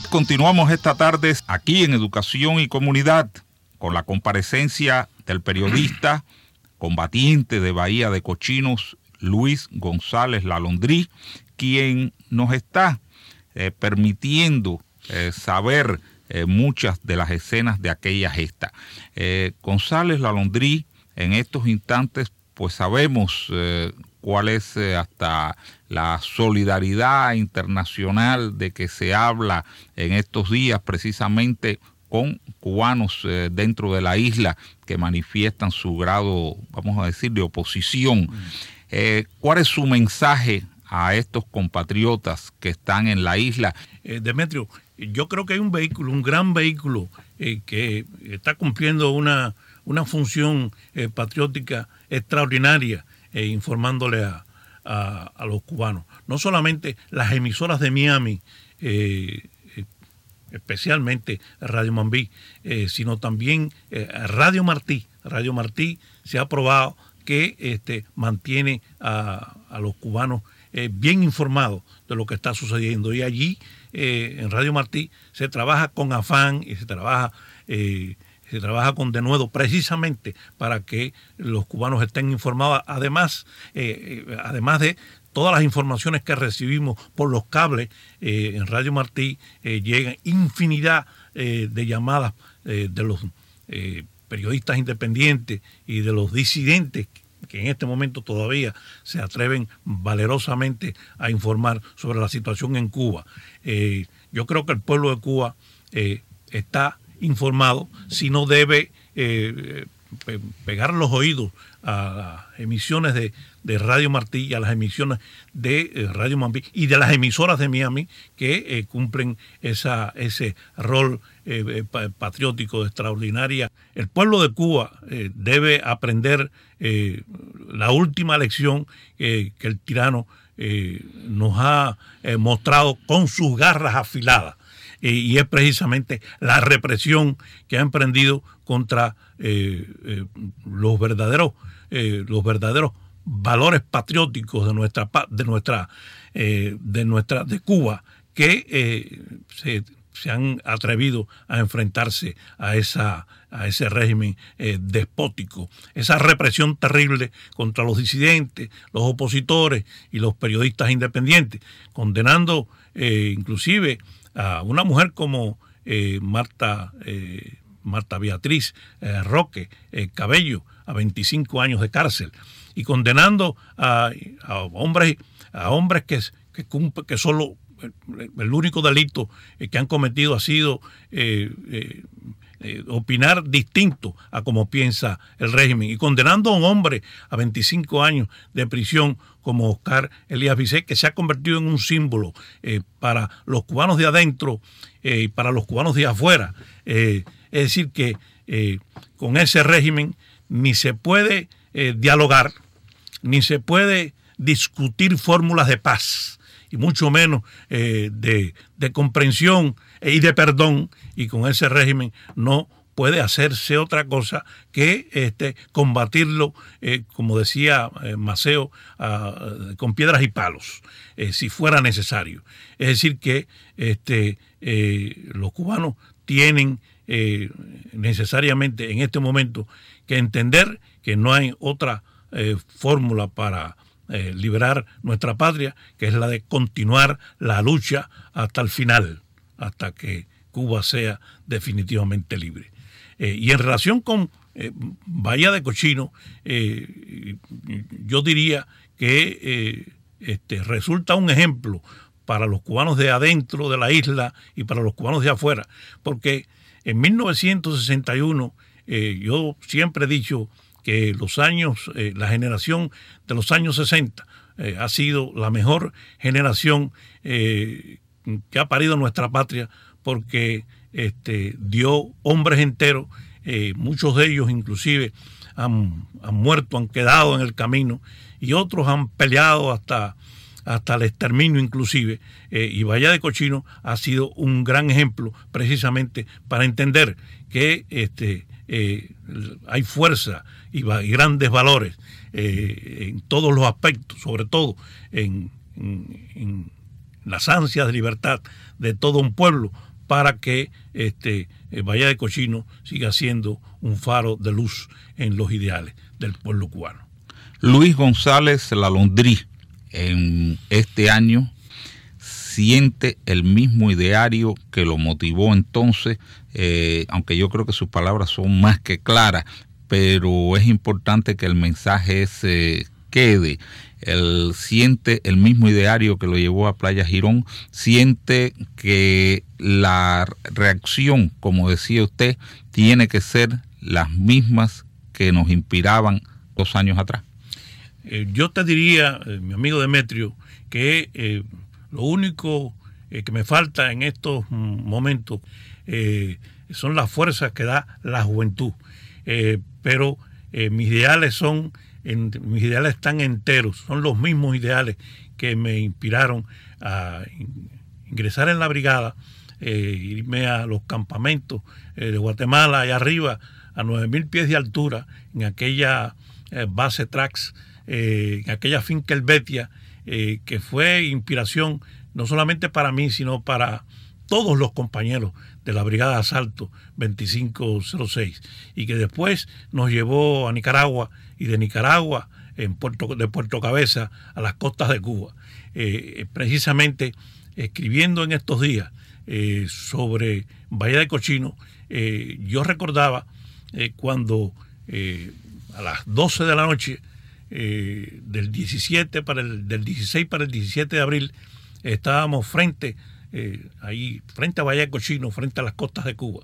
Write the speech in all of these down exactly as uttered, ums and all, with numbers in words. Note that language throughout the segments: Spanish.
Continuamos esta tarde aquí en Educación y Comunidad con la comparecencia del periodista combatiente de Bahía de Cochinos, Luis González Lalondrí, quien nos está eh, permitiendo eh, saber eh, muchas de las escenas de aquella gesta. Eh, González Lalondrí, en estos instantes, pues sabemos eh, cuál es eh, hasta la solidaridad internacional de que se habla en estos días precisamente con cubanos eh, dentro de la isla que manifiestan su grado, vamos a decir, de oposición. Eh, ¿Cuál es su mensaje a estos compatriotas que están en la isla? Eh, Demetrio, yo creo que hay un vehículo, un gran vehículo eh, que está cumpliendo una, una función eh, patriótica extraordinaria, eh, informándole a, a, a los cubanos. No solamente las emisoras de Miami, eh, especialmente Radio Mambí, eh, sino también eh, Radio Martí. Radio Martí se ha probado que este, mantiene a, a los cubanos eh, bien informados de lo que está sucediendo. Y allí, eh, en Radio Martí, se trabaja con afán y se trabaja, eh, se trabaja con denuedo precisamente para que los cubanos estén informados. Además, eh, además de todas las informaciones que recibimos por los cables, eh, en Radio Martí eh, llegan infinidad eh, de llamadas eh, de los eh, periodistas independientes y de los disidentes que en este momento todavía se atreven valerosamente a informar sobre la situación en Cuba. Eh, yo creo que el pueblo de Cuba eh, está informado, si no debe eh, pe- pegar los oídos a las emisiones de, de Radio Martí y a las emisiones de eh, Radio Mambí y de las emisoras de Miami que eh, cumplen esa, ese rol eh, patriótico de extraordinaria. El pueblo de Cuba eh, debe aprender eh, la última lección eh, que el tirano eh, nos ha eh, mostrado con sus garras afiladas. Eh, y es precisamente la represión que ha emprendido contra eh, eh, los verdaderos eh, los verdaderos valores patrióticos de nuestra de nuestra eh, de nuestra de Cuba, que eh, se, se han atrevido a enfrentarse a esa a ese régimen eh, despótico, esa represión terrible contra los disidentes, los opositores y los periodistas independientes, condenando eh, inclusive a una mujer como eh, Marta eh, Marta Beatriz eh, Roque eh, Cabello a veinticinco años de cárcel, y condenando a, a hombres a hombres que que, cumple, que solo el, el único delito eh, que han cometido ha sido eh, eh, eh, opinar distinto a como piensa el régimen, y condenando a un hombre a veinticinco años de prisión como Oscar Elías Vicé, que se ha convertido en un símbolo eh, para los cubanos de adentro eh, y para los cubanos de afuera. Eh, es decir, que eh, con ese régimen ni se puede eh, dialogar, ni se puede discutir fórmulas de paz, y mucho menos eh, de, de comprensión y de perdón, y con ese régimen no puede hacerse otra cosa que este, combatirlo, eh, como decía eh, Maceo, uh, con piedras y palos, eh, si fuera necesario. Es decir, que este, eh, los cubanos tienen eh, necesariamente en este momento que entender que no hay otra eh, fórmula para eh, liberar nuestra patria, que es la de continuar la lucha hasta el final, hasta que Cuba sea definitivamente libre. Eh, y en relación con eh, Bahía de Cochinos, eh, yo diría que eh, este, resulta un ejemplo para los cubanos de adentro de la isla y para los cubanos de afuera, porque en mil novecientos sesenta y uno eh, yo siempre he dicho que los años, eh, la generación de los años sesenta eh, ha sido la mejor generación eh, que ha parido nuestra patria, porque este, dio hombres enteros, eh, muchos de ellos inclusive han, han muerto, han quedado en el camino, y otros han peleado hasta, hasta el exterminio inclusive, eh, y Bahía de Cochinos ha sido un gran ejemplo precisamente para entender que este, eh, hay fuerza y, y grandes valores eh, en todos los aspectos, sobre todo en, en, en las ansias de libertad de todo un pueblo, para que este, Bahía de Cochinos siga siendo un faro de luz en los ideales del pueblo cubano. Luis González Lalondrí, en este año, siente el mismo ideario que lo motivó entonces, eh, aunque yo creo que sus palabras son más que claras, pero es importante que el mensaje se quede. Él siente el mismo ideario que lo llevó a Playa Girón, siente que la reacción, como decía usted, tiene que ser las mismas que nos inspiraban dos años atrás. Eh, yo te diría, eh, mi amigo Demetrio, que eh, lo único eh, que me falta en estos momentos eh, son las fuerzas que da la juventud, eh, pero eh, mis ideales son En, mis ideales están enteros, son los mismos ideales que me inspiraron a in, ingresar en la brigada, eh, irme a los campamentos eh, de Guatemala, allá arriba, a nueve mil pies de altura, en aquella eh, base Trax, eh, en aquella finca Helvetia, eh, que fue inspiración no solamente para mí, sino para todos los compañeros de la Brigada de Asalto veinticinco cero seis, y que después nos llevó a Nicaragua, y de Nicaragua en Puerto, de Puerto Cabeza a las costas de Cuba. Eh, precisamente escribiendo en estos días eh, sobre Bahía de Cochinos, eh, yo recordaba eh, cuando eh, a las doce de la noche eh, del diecisiete para el, del dieciséis para el diecisiete de abril estábamos frente Eh, ahí frente a Bahía de Cochinos, frente a las costas de Cuba,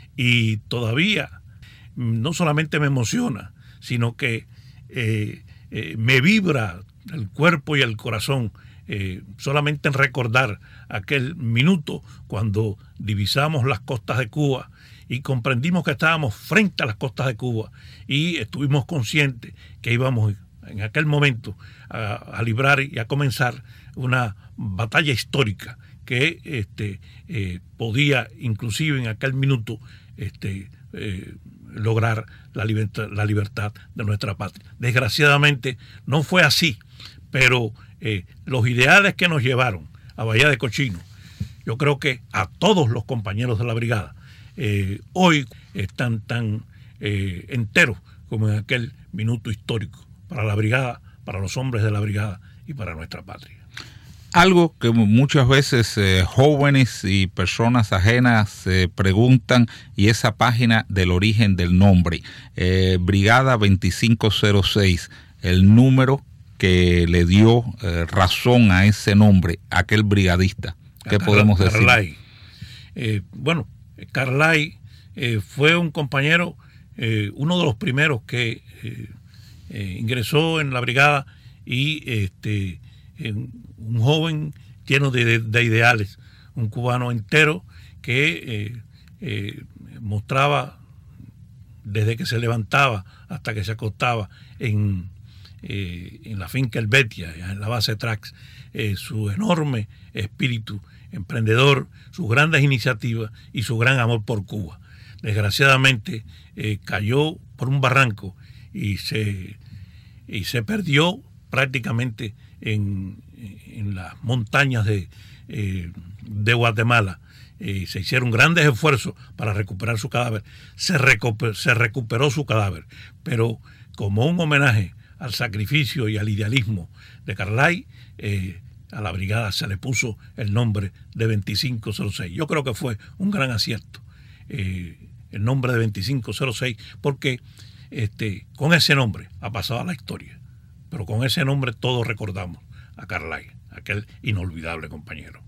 y todavía no solamente me emociona, sino que eh, eh, me vibra el cuerpo y el corazón eh, solamente en recordar aquel minuto cuando divisamos las costas de Cuba y comprendimos que estábamos frente a las costas de Cuba, y estuvimos conscientes que íbamos en aquel momento a, a librar y a comenzar una batalla histórica que este, eh, podía inclusive en aquel minuto este, eh, lograr la libertad, la libertad de nuestra patria. Desgraciadamente no fue así, pero eh, los ideales que nos llevaron a Bahía de Cochinos, yo creo que a todos los compañeros de la brigada, eh, hoy están tan eh, enteros como en aquel minuto histórico para la brigada, para los hombres de la brigada y para nuestra patria. Algo que muchas veces eh, jóvenes y personas ajenas se eh, preguntan, y esa página del origen del nombre, eh, Brigada veinticinco cero seis, el número que le dio eh, razón a ese nombre, aquel brigadista. ¿Qué a podemos Car- decir? Carlay. Eh, bueno, Carlay eh, fue un compañero, eh, uno de los primeros que eh, eh, ingresó en la brigada, y este un joven lleno de, de, de ideales, un cubano entero que eh, eh, mostraba desde que se levantaba hasta que se acostaba en, eh, en la finca Helvetia, en la base Trax, eh, su enorme espíritu emprendedor, sus grandes iniciativas y su gran amor por Cuba. Desgraciadamente eh, cayó por un barranco y se, y se perdió prácticamente en, en las montañas de, eh, de Guatemala. Eh, se hicieron grandes esfuerzos para recuperar su cadáver. Se, recuper, se recuperó su cadáver, pero como un homenaje al sacrificio y al idealismo de Carlay, eh, a la brigada se le puso el nombre de veinticinco cero seis. Yo creo que fue un gran acierto eh, el nombre de veinticinco cero seis, porque este, con ese nombre ha pasado a la historia. Pero con ese nombre todos recordamos a Carlay, aquel inolvidable compañero.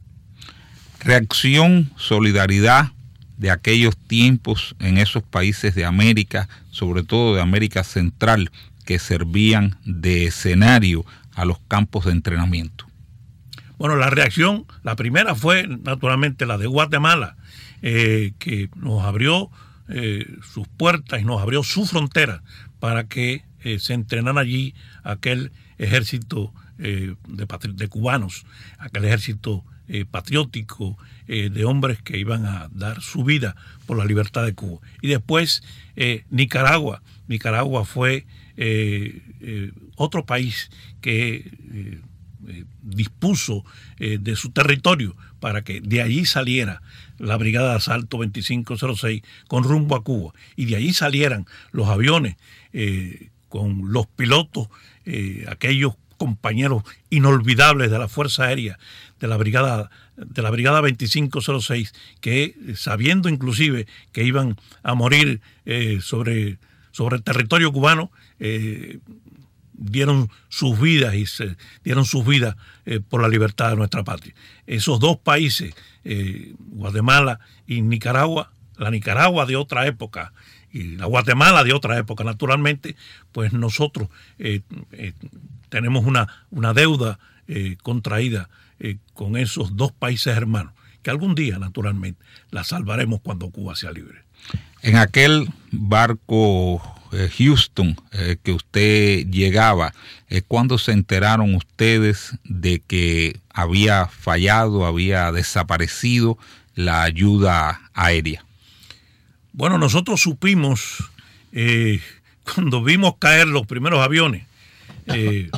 Reacción, solidaridad de aquellos tiempos en esos países de América, sobre todo de América Central, que servían de escenario a los campos de entrenamiento. Bueno, la reacción, la primera fue naturalmente la de Guatemala, eh, que nos abrió eh, sus puertas y nos abrió su frontera para que eh, se entrenara allí aquel ejército eh, de, de cubanos, aquel ejército eh, patriótico eh, de hombres que iban a dar su vida por la libertad de Cuba. Y después eh, Nicaragua. Nicaragua fue eh, eh, otro país que eh, eh, dispuso eh, de su territorio para que de allí saliera la Brigada de Asalto veinticinco cero seis con rumbo a Cuba, y de allí salieran los aviones eh, con los pilotos, eh, aquellos compañeros inolvidables de la Fuerza Aérea de la Brigada de la Brigada veinticinco cero seis, que sabiendo inclusive que iban a morir eh, sobre, sobre el territorio cubano, eh, dieron sus vidas y se dieron sus vidas eh, por la libertad de nuestra patria. Esos dos países, eh, Guatemala y Nicaragua, la Nicaragua de otra época y la Guatemala de otra época, naturalmente, pues nosotros eh, eh, tenemos una, una deuda eh, contraída eh, con esos dos países hermanos, que algún día, naturalmente, la salvaremos cuando Cuba sea libre. En aquel barco eh, Houston eh, que usted llegaba, eh, ¿cuándo se enteraron ustedes de que había fallado, había desaparecido la ayuda aérea? Bueno, nosotros supimos eh, cuando vimos caer los primeros aviones eh,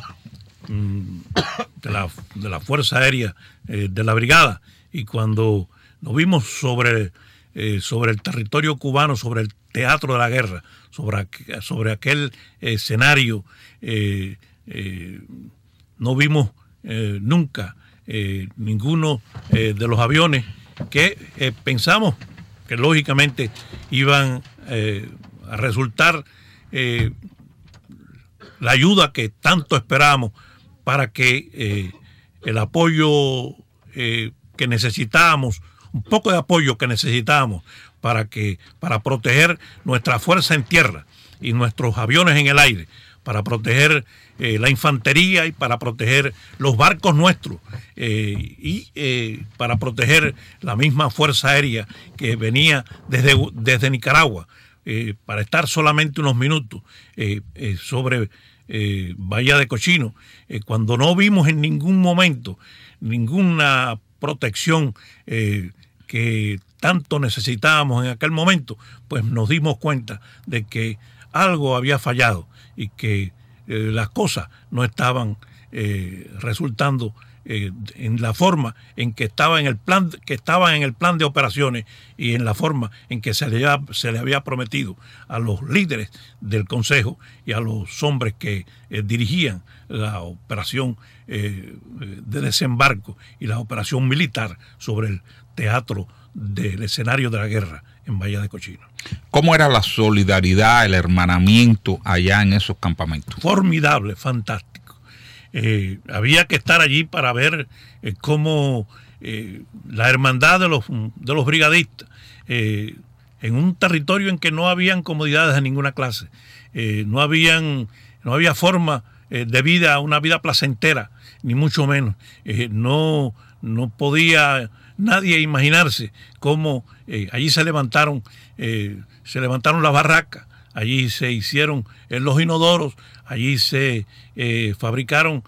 de, la, de la Fuerza Aérea eh, de la Brigada, y cuando nos vimos sobre, eh, sobre el territorio cubano, sobre el teatro de la guerra, sobre, sobre aquel escenario, eh, eh, no vimos eh, nunca eh, ninguno eh, de los aviones que eh, pensamos que lógicamente iban eh, a resultar eh, la ayuda que tanto esperábamos para que eh, el apoyo eh, que necesitábamos, un poco de apoyo que necesitábamos para que para proteger nuestra fuerza en tierra y nuestros aviones en el aire, para proteger eh, la infantería y para proteger los barcos nuestros eh, y eh, para proteger la misma Fuerza Aérea que venía desde, desde Nicaragua, eh, para estar solamente unos minutos eh, eh, sobre eh, Bahía de Cochino, eh, cuando no vimos en ningún momento ninguna protección eh, que tanto necesitábamos en aquel momento, pues nos dimos cuenta de que algo había fallado y que eh, las cosas no estaban eh, resultando eh, en la forma en que estaba en el plan que estaban en el plan de operaciones y en la forma en que se le, se le había prometido a los líderes del Consejo y a los hombres que eh, dirigían la operación eh, de desembarco y la operación militar sobre el teatro del escenario de la guerra en Bahía de Cochino. ¿Cómo era la solidaridad, el hermanamiento allá en esos campamentos? Formidable, fantástico. Eh, había que estar allí para ver eh, cómo eh, la hermandad de los, de los brigadistas, eh, en un territorio en que no habían comodidades de ninguna clase, eh, no, habían, no había forma eh, de vida, una vida placentera, ni mucho menos. Eh, no, no podía nadie imaginarse cómo eh, allí se levantaron, eh, se levantaron las barracas, allí se hicieron eh, los inodoros, allí se eh, fabricaron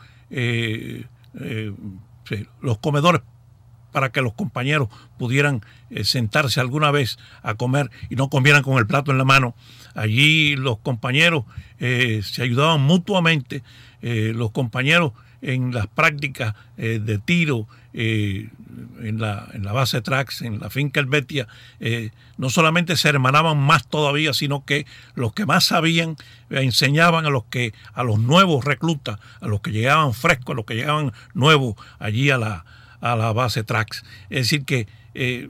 eh, eh, los comedores para que los compañeros pudieran eh, sentarse alguna vez a comer y no comieran con el plato en la mano. Allí los compañeros eh, se ayudaban mutuamente, eh, los compañeros en las prácticas eh, de tiro, eh, en, la, en la base Trax, en la finca Helvetia, eh, no solamente se hermanaban más todavía, sino que los que más sabían eh, enseñaban a los que a los nuevos reclutas, a los que llegaban frescos, a los que llegaban nuevos allí a la, a la base Trax. Es decir que eh,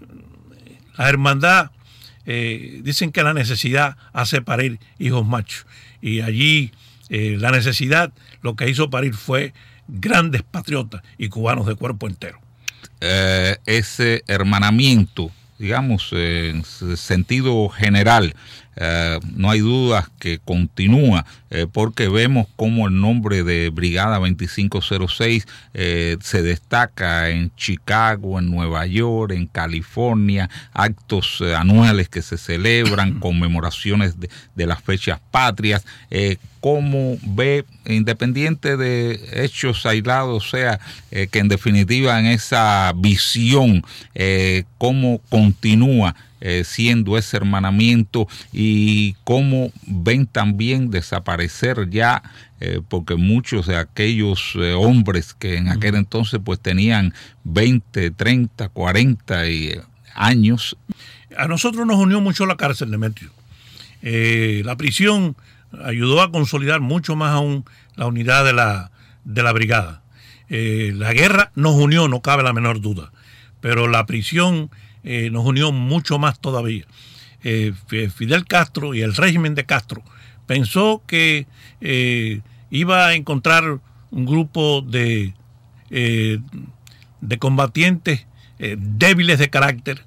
la hermandad, eh, dicen que la necesidad hace parir hijos machos, y allí eh, la necesidad lo que hizo parir fue grandes patriotas y cubanos de cuerpo entero. Eh, ese hermanamiento, digamos, eh, en sentido general, eh, no hay dudas que continúa, eh, porque vemos cómo el nombre de Brigada veinticinco cero seis eh, se destaca en Chicago, en Nueva York, en California, actos eh, anuales que se celebran, conmemoraciones de, de las fechas patrias. Eh, ¿Cómo ve, independiente de hechos aislados, o sea, eh, que en definitiva en esa visión, eh, cómo continúa eh, siendo ese hermanamiento, y cómo ven también desaparecer ya, eh, porque muchos de aquellos eh, hombres que en aquel entonces pues tenían veinte, treinta, cuarenta y, eh, años. A nosotros nos unió mucho la cárcel, Demetrio. Eh, la prisión ayudó a consolidar mucho más aún la unidad de la, de la brigada. Eh, la guerra nos unió, no cabe la menor duda, pero la prisión eh, nos unió mucho más todavía. Eh, Fidel Castro y el régimen de Castro pensó que eh, iba a encontrar un grupo de, eh, de combatientes eh, débiles de carácter,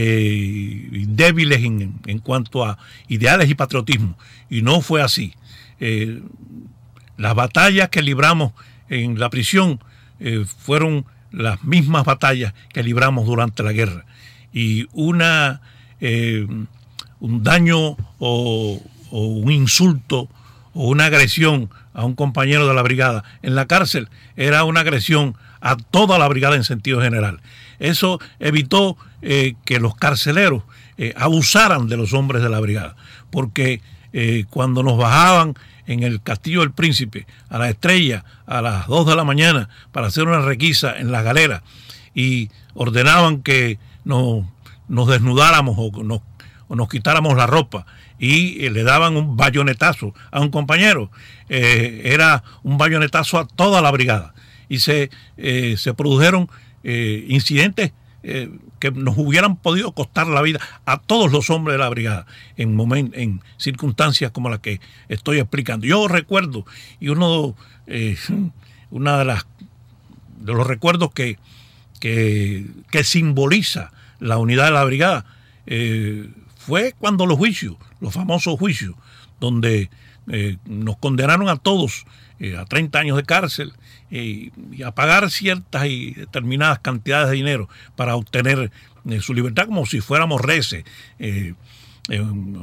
eh, débiles en, en cuanto a ideales y patriotismo, y no fue así. Eh, las batallas que libramos en la prisión eh, fueron las mismas batallas que libramos durante la guerra, y una eh, un daño o, o un insulto o una agresión a un compañero de la brigada en la cárcel era una agresión a toda la brigada en sentido general. Eso evitó eh, que los carceleros eh, abusaran de los hombres de la brigada, porque eh, cuando nos bajaban en el Castillo del Príncipe a la Estrella a las dos de la mañana para hacer una requisa en las galeras y ordenaban que nos, nos desnudáramos o nos, o nos quitáramos la ropa y eh, le daban un bayonetazo a un compañero, eh, era un bayonetazo a toda la brigada, y se, eh, se produjeron eh, incidentes eh, que nos hubieran podido costar la vida a todos los hombres de la brigada en, moment, en circunstancias como las que estoy explicando. Yo recuerdo, y uno eh, una de las de los recuerdos que, que, que simboliza la unidad de la brigada eh, fue cuando los juicios, los famosos juicios, donde eh, nos condenaron a todos eh, a treinta años de cárcel eh, y a pagar ciertas y determinadas cantidades de dinero para obtener eh, su libertad, como si fuéramos reces, eh, eh,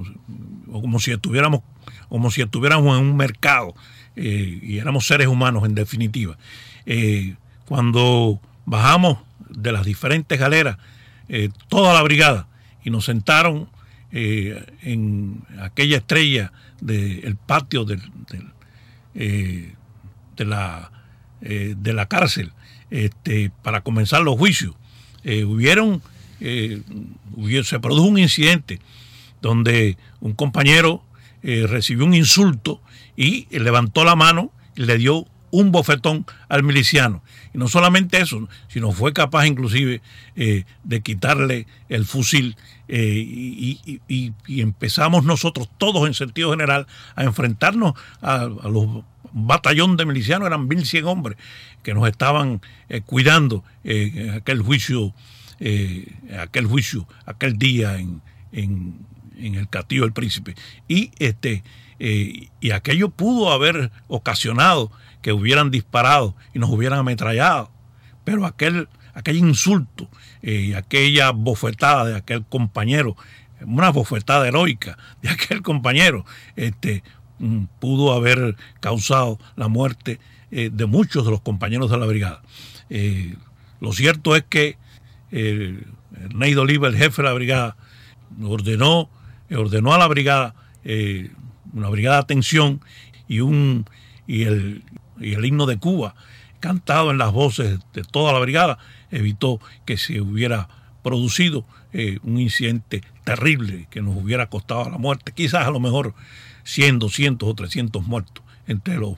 o como si estuviéramos, como si estuviéramos en un mercado eh, y éramos seres humanos en definitiva. Eh, cuando bajamos de las diferentes galeras, eh, toda la brigada, y nos sentaron eh, en aquella estrella del patio del, del, eh, de, la, eh, de la cárcel este, para comenzar los juicios, eh, hubieron, eh, hubiera, se produjo un incidente donde un compañero eh, recibió un insulto y levantó la mano y le dio un bofetón al miliciano. Y no solamente eso, sino fue capaz inclusive eh, de quitarle el fusil eh, y, y, y, y empezamos nosotros todos en sentido general a enfrentarnos a, a los un batallón de milicianos, eran mil cien hombres que nos estaban eh, cuidando eh, en aquel juicio, eh, aquel juicio, aquel día en, en, en el Castillo del Príncipe. Y este eh, y aquello pudo haber ocasionado que hubieran disparado y nos hubieran ametrallado, pero aquel, aquel insulto y eh, aquella bofetada de aquel compañero, una bofetada heroica de aquel compañero, este, pudo haber causado la muerte eh, de muchos de los compañeros de la brigada. Eh, lo cierto es que eh, Erneido Oliva, el jefe de la brigada, ordenó, ordenó a la brigada eh, una brigada de atención y un y el y el himno de Cuba, cantado en las voces de toda la brigada, evitó que se hubiera producido eh, un incidente terrible que nos hubiera costado la muerte, quizás a lo mejor cien, doscientos o trescientos muertos entre los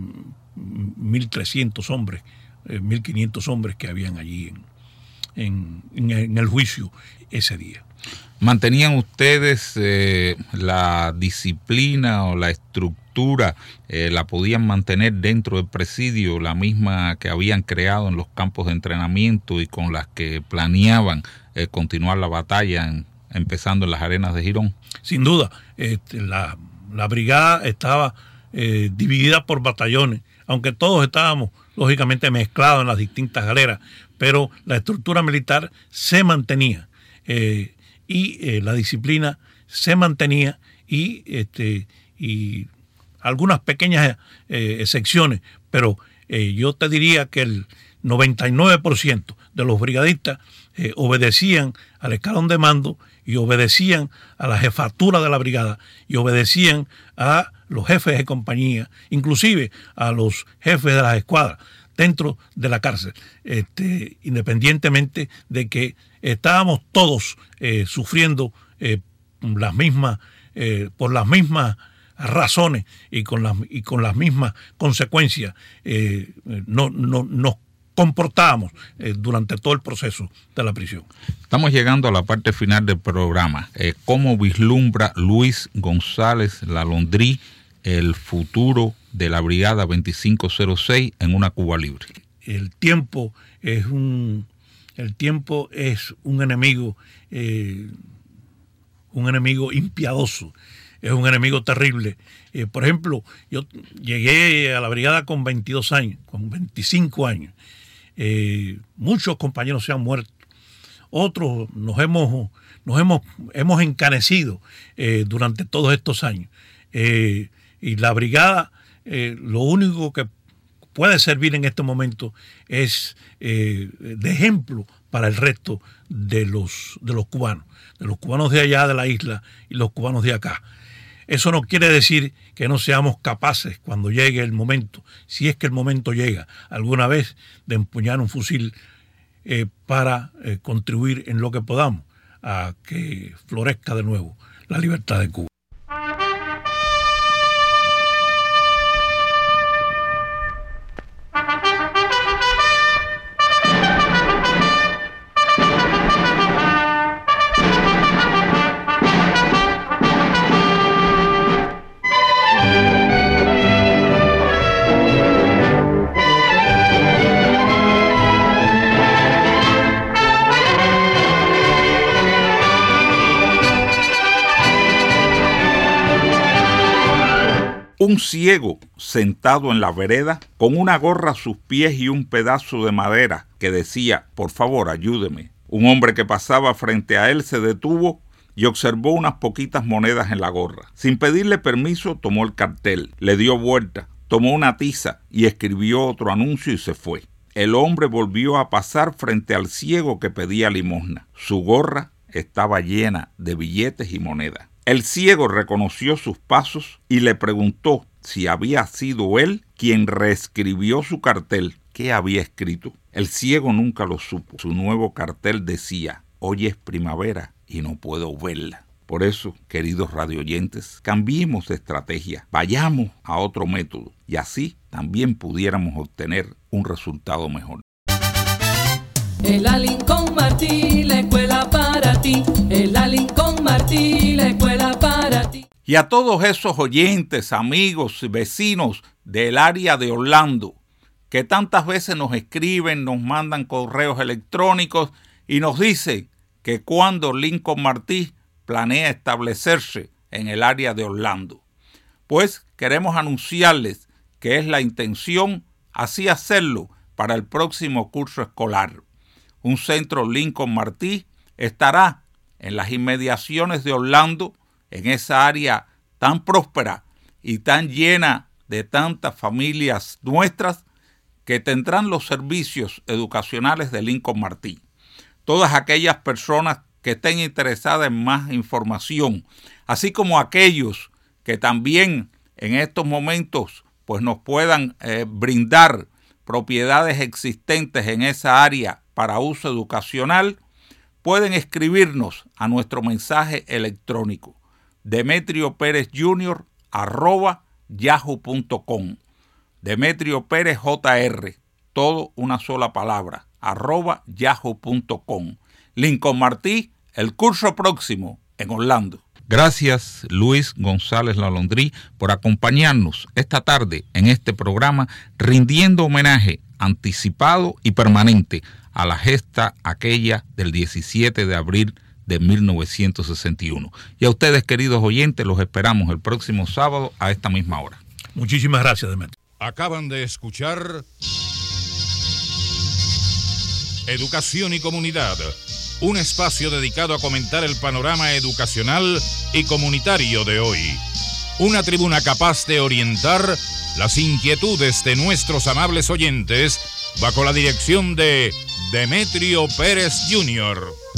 mil trescientos hombres, eh, mil quinientos hombres que habían allí en, en, en el juicio ese día. ¿Mantenían ustedes eh, la disciplina o la estructura, eh, la podían mantener dentro del presidio, la misma que habían creado en los campos de entrenamiento y con las que planeaban eh, continuar la batalla, en, empezando en las arenas de Girón? Sin duda, este, la, la brigada estaba eh, dividida por batallones, aunque todos estábamos lógicamente mezclados en las distintas galeras, pero la estructura militar se mantenía. Eh, y eh, la disciplina se mantenía y, este, y algunas pequeñas eh, excepciones, pero eh, yo te diría que el, noventa y nueve por ciento de los brigadistas eh, obedecían al escalón de mando y obedecían a la jefatura de la brigada y obedecían a los jefes de compañía, inclusive a los jefes de las escuadras dentro de la cárcel, este, independientemente de que estábamos todos eh, sufriendo eh, las mismas, eh, por las mismas razones y con las, y con las mismas consecuencias, eh, no, no, nos comportábamos eh, durante todo el proceso de la prisión. Estamos llegando a la parte final del programa. Eh, ¿Cómo vislumbra Luis González Lalondrí el futuro de la Brigada veinticinco cero seis en una Cuba libre? El tiempo es un, el tiempo es un enemigo, eh, un enemigo impiadoso, es un enemigo terrible. Eh, por ejemplo, yo llegué a la brigada con veintidós años, con veinticinco años. Eh, muchos compañeros se han muerto, otros nos hemos, nos hemos, hemos encanecido eh, durante todos estos años. Eh, y la brigada, eh, lo único que puede servir en este momento es eh, de ejemplo para el resto de los, de los cubanos, de los cubanos de allá de la isla y los cubanos de acá. Eso no quiere decir que no seamos capaces, cuando llegue el momento, si es que el momento llega alguna vez, de empuñar un fusil eh, para eh, contribuir en lo que podamos a que florezca de nuevo la libertad de Cuba. Un ciego sentado en la vereda, con una gorra a sus pies y un pedazo de madera que decía, por favor, ayúdeme. Un hombre que pasaba frente a él se detuvo y observó unas poquitas monedas en la gorra. Sin pedirle permiso, tomó el cartel, le dio vuelta, tomó una tiza y escribió otro anuncio y se fue. El hombre volvió a pasar frente al ciego que pedía limosna. Su gorra estaba llena de billetes y monedas. El ciego reconoció sus pasos y le preguntó si había sido él quien reescribió su cartel. ¿Qué había escrito? El ciego nunca lo supo. Su nuevo cartel decía, hoy es primavera y no puedo verla. Por eso, queridos radioyentes, cambiemos de estrategia, vayamos a otro método y así también pudiéramos obtener un resultado mejor. El Lincoln Martí, la escuela para ti. El Lincoln Martí, la escuela para ti. Y a todos esos oyentes, amigos y vecinos del área de Orlando, que tantas veces nos escriben, nos mandan correos electrónicos y nos dicen que cuando Lincoln Martí planea establecerse en el área de Orlando. Pues queremos anunciarles que es la intención así hacerlo para el próximo curso escolar. Un centro Lincoln Martí estará en las inmediaciones de Orlando, en esa área tan próspera y tan llena de tantas familias nuestras que tendrán los servicios educacionales de Lincoln Martí. Todas aquellas personas que estén interesadas en más información, así como aquellos que también en estos momentos pues nos puedan eh, brindar propiedades existentes en esa área para uso educacional, pueden escribirnos a nuestro mensaje electrónico Demetrio Pérez Junior arroba yahoo punto com. Demetrio Pérez J R, todo una sola palabra, arroba yahoo punto com. Lincoln Martí, el curso próximo en Orlando. Gracias, Luis González Lalondrí, por acompañarnos esta tarde en este programa, rindiendo homenaje anticipado y permanente a la gesta aquella del diecisiete de abril de mil novecientos sesenta y uno. Y a ustedes, queridos oyentes, los esperamos el próximo sábado a esta misma hora. Muchísimas gracias, Demetrio. Acaban de escuchar Educación y Comunidad, un espacio dedicado a comentar el panorama educacional y comunitario de hoy. Una tribuna capaz de orientar las inquietudes de nuestros amables oyentes bajo la dirección de Demetrio Pérez junior